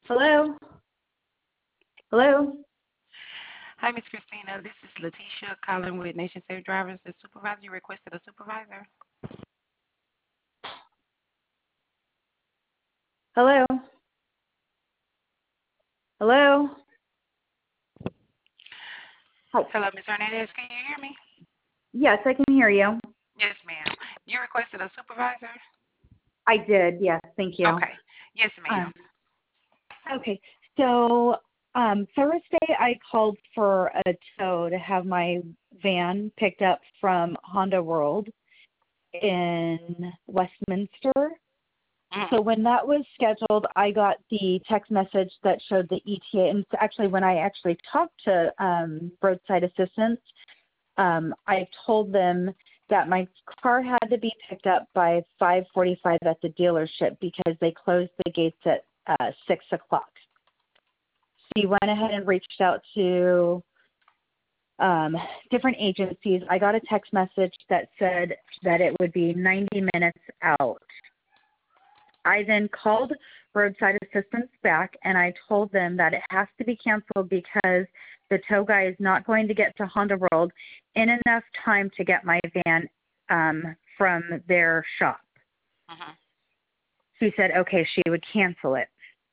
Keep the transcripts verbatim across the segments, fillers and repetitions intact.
Hello? Hello? Hi, Miss Christina. This is Letitia calling with Nation Safe Drivers. The supervisor, you requested a supervisor. Hello? Hello? Hi. Hello, Miss Hernandez. Can you hear me? Yes, I can hear you. Yes, ma'am. You requested a supervisor? I did. Yes, thank you. Okay. Yes, Um, ma'am. okay. So um, Thursday, I called for a tow to have my van picked up from Honda World in Westminster. Mm. So when that was scheduled, I got the text message that showed the E T A. And it's actually, when I actually talked to um, roadside assistance, um, I told them that my car had to be picked up by five forty-five at the dealership because they closed the gates at uh, six o'clock. She went ahead and reached out to um, different agencies. I got a text message that said that it would be ninety minutes out. I then called roadside assistance back and I told them that it has to be canceled because the tow guy is not going to get to Honda World in enough time to get my van um, from their shop. Mm-hmm. She said, okay, she would cancel it.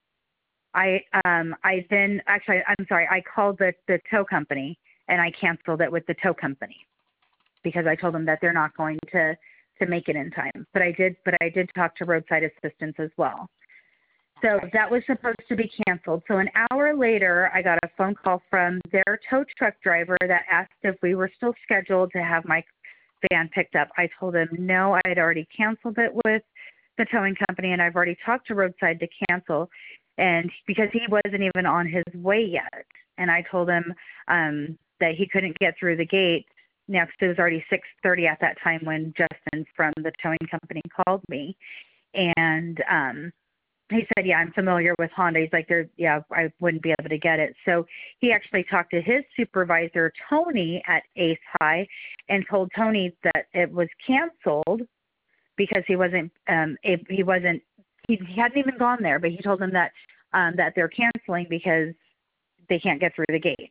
I um, I then, actually, I'm sorry, I called the, the tow company and I canceled it with the tow company because I told them that they're not going to, to make it in time. But I did, but I did talk to roadside assistance as well. So Okay. that was supposed to be canceled. So an hour later, I got a phone call from their tow truck driver that asked if we were still scheduled to have my van picked up. I told him no, I had already canceled it with the towing company, and I've already talked to Roadside to cancel, and because he wasn't even on his way yet. And I told him um, that he couldn't get through the gate. Next, it was already six thirty at that time when Justin from the towing company called me, and um, he said, yeah, I'm familiar with Honda. He's like, there, yeah, I wouldn't be able to get it. So he actually talked to his supervisor, Tony, at Ace High, and told Tony that it was canceled because he wasn't, um, if he wasn't, he, he hadn't even gone there, but he told them that, um, that they're canceling because they can't get through the gate.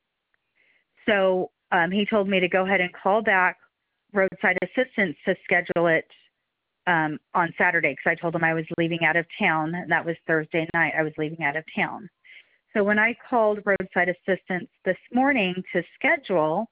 So um, he told me to go ahead and call back roadside assistance to schedule it um, on Saturday because I told him I was leaving out of town, and that was Thursday night. I was leaving out of town. So when I called roadside assistance this morning to schedule,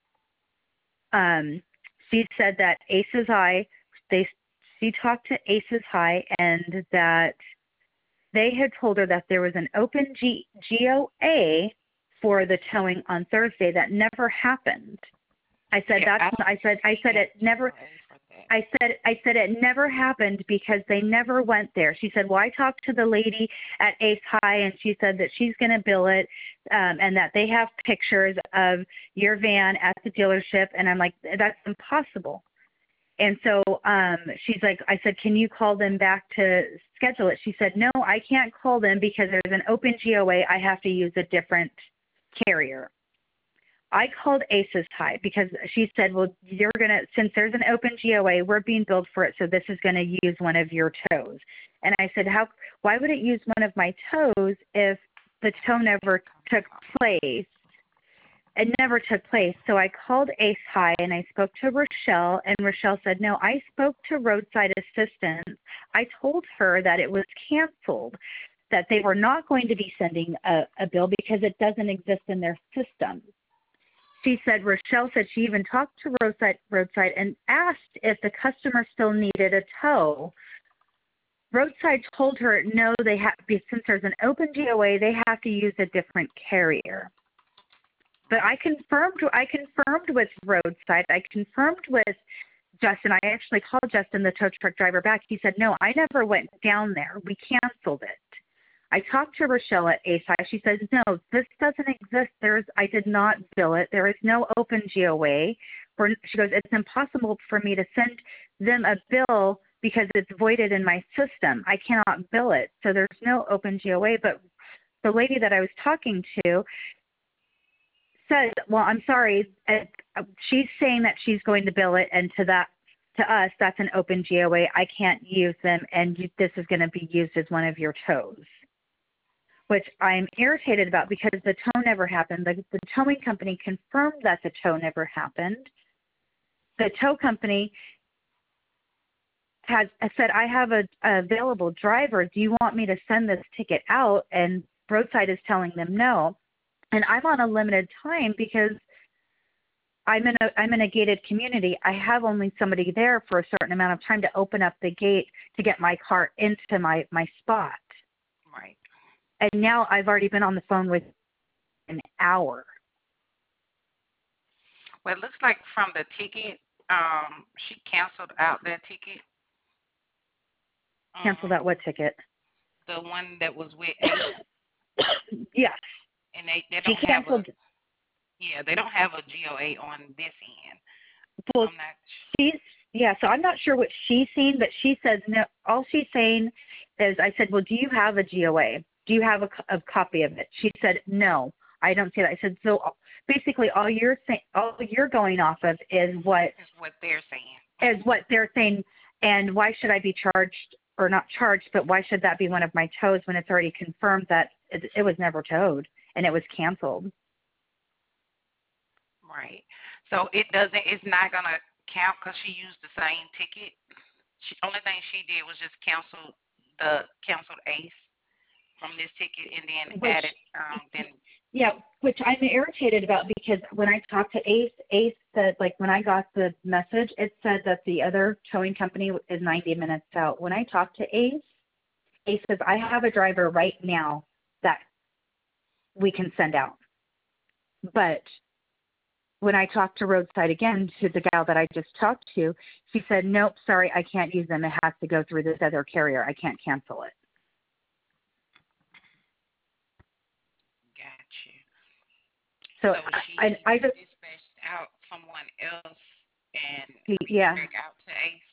um, she said that Aces High, they she talked to Aces High and that they had told her that there was an open G, GOA for the towing on Thursday that never happened. I said Yeah, that's I don't I said I see said a it never G O A for that. I said I said it never happened because they never went there. She said, well, I talked to the lady at Ace High and she said that she's going to bill it um, and that they have pictures of your van at the dealership. And I'm like, that's impossible. And so um, she's like, I said, can you call them back to schedule it? She said, no, I can't call them because there's an open G O A. I have to use a different carrier. I called Aces High because she said, well, you're going to, since there's an open G O A, we're being billed for it, so this is going to use one of your tows. And I said, how, why would it use one of my tows if the tow never took place? It never took place. So I called Ace High and I spoke to Rochelle, and Rochelle said, no, I spoke to roadside assistance. I told her that it was canceled, that they were not going to be sending a, a bill because it doesn't exist in their system. She said, Rochelle said she even talked to roadside, roadside and asked if the customer still needed a tow. Roadside told her, no, they have, since there's an open G O A, they have to use a different carrier. But I confirmed, I confirmed with Roadside, I confirmed with Justin. I actually called Justin, the tow truck driver, back. He said, no, I never went down there. We canceled it. I talked to Rochelle at A S I. She says, no, this doesn't exist. There's, I did not bill it. There is no open G O A. For, she goes, it's impossible for me to send them a bill because it's voided in my system. I cannot bill it. So there's no open G O A. But the lady that I was talking to says, well, I'm sorry. Uh, she's saying that she's going to bill it, and to that, to us, that's an open G O A. I can't use them, and you, this is going to be used as one of your tows. which I'm irritated about because the tow never happened. The, the towing company confirmed that the tow never happened. The tow company has said, I have a, a available driver. Do you want me to send this ticket out? And Roadside is telling them no. And I'm on a limited time because I'm in a I'm in a gated community. I have only somebody there for a certain amount of time to open up the gate to get my car into my, my spot. Right. And now I've already been on the phone with an hour. Well, it looks like from the ticket, um, she canceled out that ticket. Cancel Um, that what ticket? the one that was with Ace, Yes. and they, they She don't have a canceled. yeah they don't have a G O A on this end. Well, I'm not. she's, yeah, so I'm not sure what she's seen, but she says no. All she's saying is, I said, well, do you have a G O A? Do you have a, a copy of it? She said, no, I don't see that. I said, so basically all you're saying, all you're going off of is what Is what they're saying. is what they're saying. And why should I be charged, or not charged, but why should that be one of my tows when it's already confirmed that it, it was never towed and it was canceled? Right. So it doesn't. It's not gonna count because she used the same ticket. She, only thing she did was just cancel the canceled Ace from this ticket and then Which, added um then yeah, which I'm irritated about because when I talked to Ace, Ace said, like, when I got the message, it said that the other towing company is ninety minutes out. When I talked to Ace, Ace says, I have a driver right now that we can send out. But when I talked to Roadside again, to the gal that I just talked to, she said, nope, sorry, I can't use them. It has to go through this other carrier. I can't cancel it. got you. So So she I, I, I just, dispatched out someone else and reached yeah, back out to Ace.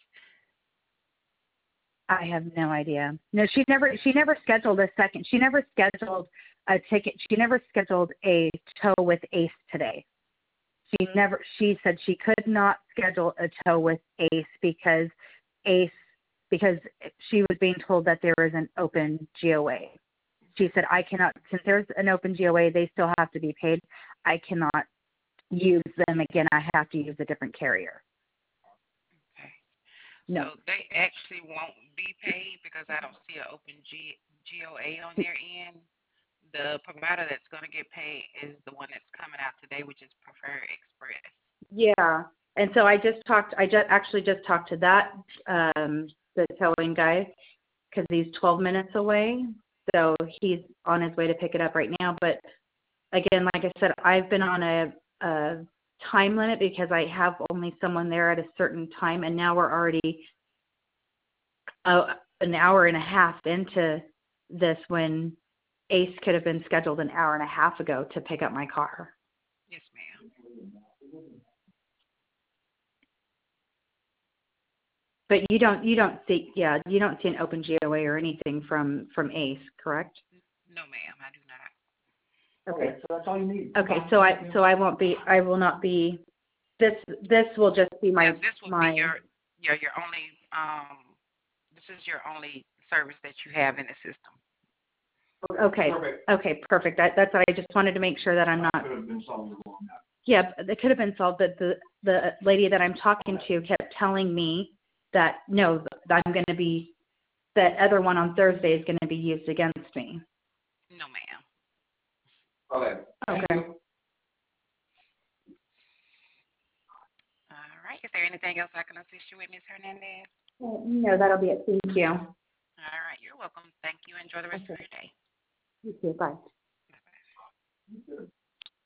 I have no idea. No, she never, she never scheduled a second. She never scheduled a ticket. She never scheduled a tow with Ace today. She never, she said she could not schedule a tow with Ace because Ace, because she was being told that there is an open G O A. She said, I cannot, since there's an open G O A, they still have to be paid. I cannot use them again. I have to use a different carrier. Okay. No. So they actually won't be paid because I don't see an open G G O A on their end. The provider that's going to get paid is the one that's coming out today, which is Preferred Express. Yeah. And so I just talked, I just actually just talked to that, um, the towing guy, because he's twelve minutes away. So he's on his way to pick it up right now. But again, like I said, I've been on a, a time limit because I have only someone there at a certain time. And now we're already uh, an hour and a half into this when Ace could have been scheduled an hour and a half ago to pick up my car. Yes, ma'am. But you don't you don't see yeah you don't see an open G O A or anything from from Ace, correct? No, ma'am, I do not. Okay, So that's all you need. okay. So I so I won't be I will not be this this will just be my Yeah, this will my be your your your only um. This is your only service that you have in the system. okay Perfect. okay perfect. That that's what I just wanted to make sure that I'm not. Could have been solved along that. Yeah, it could have been solved, but the the lady that I'm talking to kept telling me that no, that I'm going to be that other one on Thursday is going to be used against me. No, ma'am. Okay. Thank Okay. you. All right. Is there anything else I can assist you with, Miz Hernandez? No, that'll be it. Thank you. All right. You're welcome. Thank you. Enjoy the rest Okay. of your day. You too. Bye. Bye-bye.